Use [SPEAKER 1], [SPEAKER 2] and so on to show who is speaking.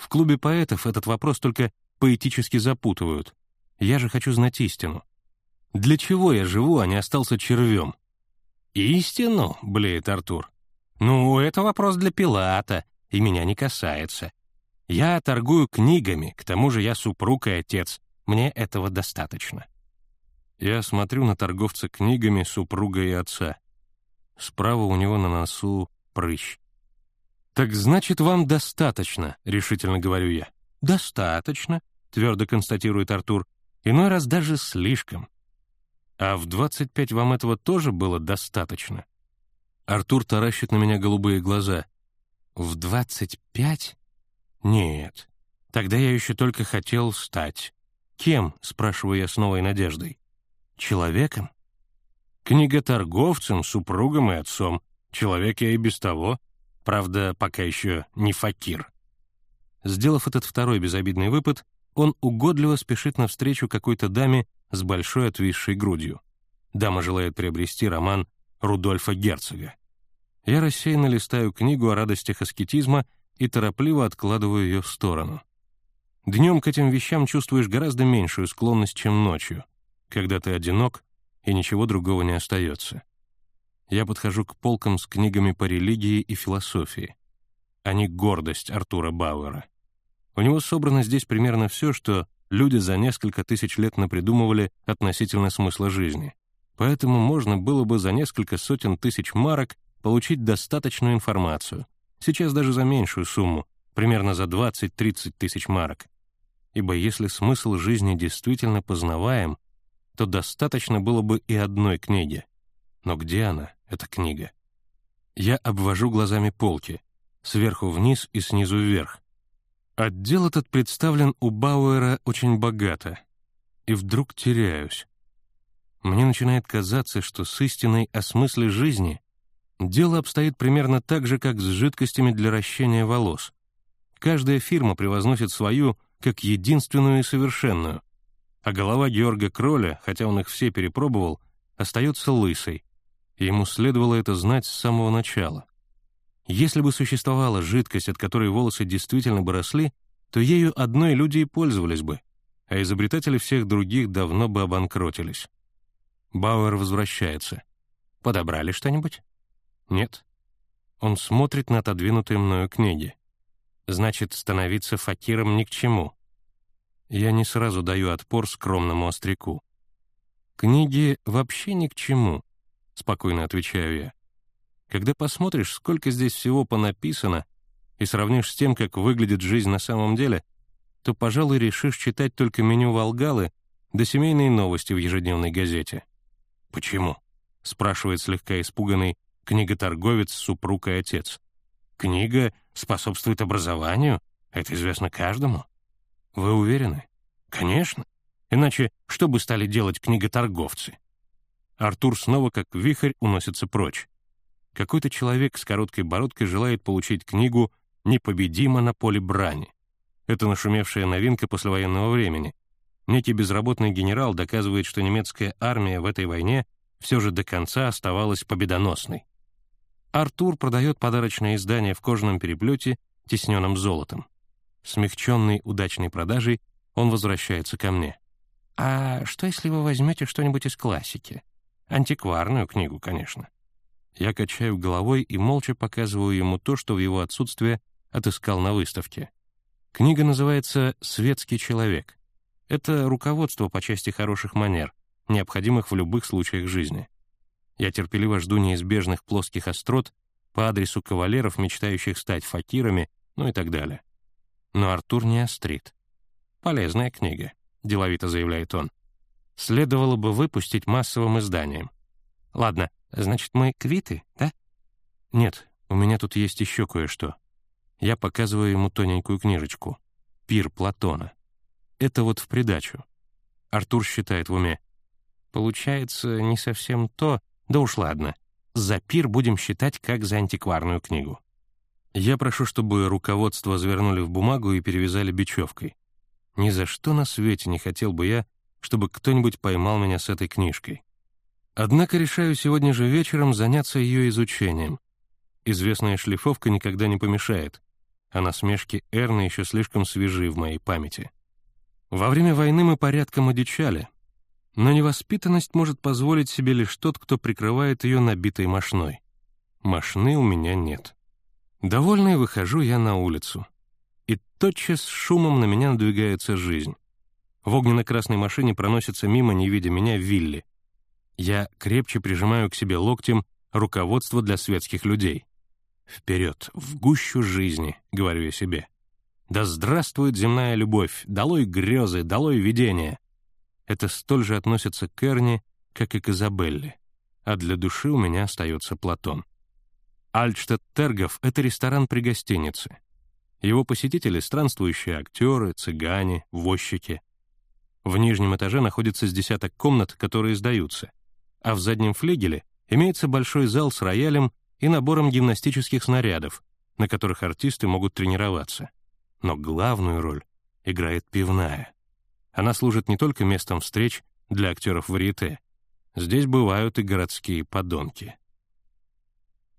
[SPEAKER 1] В клубе поэтов этот вопрос только поэтически запутывают. Я же хочу знать истину. Для чего я живу, а не остался червем? «Истину?» — блеет Артур. «Ну, это вопрос для Пилата, и меня не касается. Я торгую книгами, к тому же я супруг и отец. Мне этого достаточно». Я смотрю на торговца книгами, супруга и отца. Справа у него на носу прыщ. «Так значит, вам достаточно», — решительно говорю я. «Достаточно», — твердо констатирует Артур. «Иной раз даже слишком». «А в 25 вам этого тоже было достаточно?» Артур таращит на меня голубые глаза. «В 25? Нет. Тогда я еще только хотел стать. Кем?» — спрашиваю я с новой надеждой. «Человеком?» «Книготорговцем, супругом и отцом. Человек я и без того. Правда, пока еще не факир». Сделав этот второй безобидный выпад, он угодливо спешит навстречу какой-то даме с большой отвисшей грудью. Дама желает приобрести роман Рудольфа Герцога. Я рассеянно листаю книгу о радостях аскетизма и торопливо откладываю ее в сторону. Днем к этим вещам чувствуешь гораздо меньшую склонность, чем ночью, когда ты одинок и ничего другого не остается. Я подхожу к полкам с книгами по религии и философии. Они гордость Артура Бауэра. У него собрано здесь примерно все, что люди за несколько тысяч лет напридумывали относительно смысла жизни. Поэтому можно было бы за несколько сотен тысяч марок получить достаточную информацию, сейчас даже за меньшую сумму, примерно за 20-30 тысяч марок. Ибо если смысл жизни действительно познаваем, то достаточно было бы и одной книги. Но где она, эта книга? Я обвожу глазами полки, сверху вниз и снизу вверх. Отдел этот представлен у Бауэра очень богато. И вдруг теряюсь. Мне начинает казаться, что с истиной о смысле жизни дело обстоит примерно так же, как с жидкостями для ращения волос. Каждая фирма превозносит свою как единственную и совершенную, а голова Георга Кролля, хотя он их все перепробовал, остается лысой, и ему следовало это знать с самого начала. Если бы существовала жидкость, от которой волосы действительно бы росли, то ею одной люди и пользовались бы, а изобретатели всех других давно бы обанкротились. Бауэр возвращается. «Подобрали что-нибудь?» «Нет». Он смотрит на отодвинутые мною книги. «Значит, становиться факиром ни к чему». Я не сразу даю отпор скромному остряку. «Книги вообще ни к чему», — спокойно отвечаю я. «Когда посмотришь, сколько здесь всего понаписано, и сравнишь с тем, как выглядит жизнь на самом деле, то, пожалуй, решишь читать только меню Волгалы да семейные новости в ежедневной газете». «Почему?» — спрашивает слегка испуганный книготорговец, супруг и отец. «Книга способствует образованию, это известно каждому». «Вы уверены?» «Конечно. Иначе что бы стали делать книготорговцы?» Артур снова как вихрь уносится прочь. Какой-то человек с короткой бородкой желает получить книгу «Непобедимо на поле брани». Это нашумевшая новинка послевоенного времени. Некий безработный генерал доказывает, что немецкая армия в этой войне все же до конца оставалась победоносной. Артур продает подарочное издание в кожаном переплете, тисненном золотом. Смягченный удачной продажей, он возвращается ко мне. «А что, если вы возьмете что-нибудь из классики? Антикварную книгу, конечно». Я качаю головой и молча показываю ему то, что в его отсутствие отыскал на выставке. Книга называется «Светский человек». Это руководство по части хороших манер, необходимых в любых случаях жизни. Я терпеливо жду неизбежных плоских острот по адресу кавалеров, мечтающих стать факирами, ну и так далее. Но Артур не острит. «Полезная книга», — деловито заявляет он. «Следовало бы выпустить массовым изданием». «Ладно, значит, мы квиты, да?» «Нет, у меня тут есть еще кое-что». Я показываю ему тоненькую книжечку. «Пир Платона». Это вот в придачу. Артур считает в уме. Получается, не совсем то, да уж ладно. За пир будем считать как за антикварную книгу. Я прошу, чтобы руководство завернули в бумагу и перевязали бечевкой. Ни за что на свете не хотел бы я, чтобы кто-нибудь поймал меня с этой книжкой. Однако решаю сегодня же вечером заняться ее изучением. Известная шлифовка никогда не помешает, а насмешки Эрны еще слишком свежи в моей памяти. Во время войны мы порядком одичали, но невоспитанность может позволить себе лишь тот, кто прикрывает ее набитой мошной. Мошны у меня нет. Довольный выхожу я на улицу. И тотчас с шумом на меня надвигается жизнь. В огненно-красной машине проносится мимо, не видя меня, Вилли. Я крепче прижимаю к себе локтем руководство для светских людей. «Вперед, в гущу жизни», — говорю я себе. «Да здравствует земная любовь, долой грезы, долой видения». Это столь же относится к Эрне, как и к Изабелле, а для души у меня остается Платон. Альтштадт-Тергоф — это ресторан при гостинице. Его посетители — странствующие актеры, цыгане, возчики. В нижнем этаже находится с десяток комнат, которые сдаются, а в заднем флигеле имеется большой зал с роялем и набором гимнастических снарядов, на которых артисты могут тренироваться. Но главную роль играет пивная. Она служит не только местом встреч для актеров варьете. Здесь бывают и городские подонки.